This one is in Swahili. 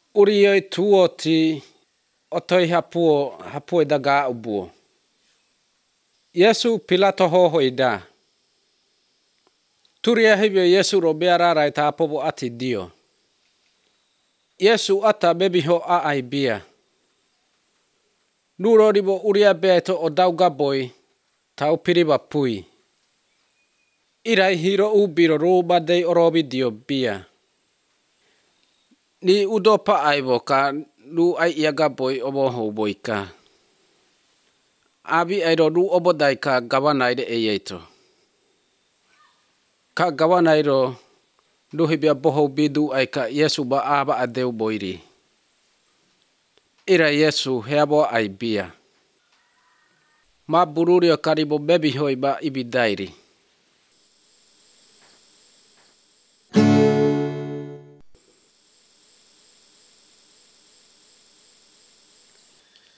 Urioi tuoti otoi hapue daga ubuo. Yesu Pilato hohoida. Turia hibio Yesu robeara ita apobo ati dio. Yesu ata bebiho a aibia. Nuro ribo uria beto o dauga boy tau piriba pui. Irai hiro ubiro ruba dei orobi dio bia. Ni udopa aibo ka lu ai iaga boy obo ho boy ka. Abi airo lu obo dai ka gawanaide eyeto. Ka gawanairo lu hibia boho bidu ai ka Yesu ba aba adeu boiri. Ira Yesu heabo ai bia. Ma bururio karibo bebi hoi ba ibidairi.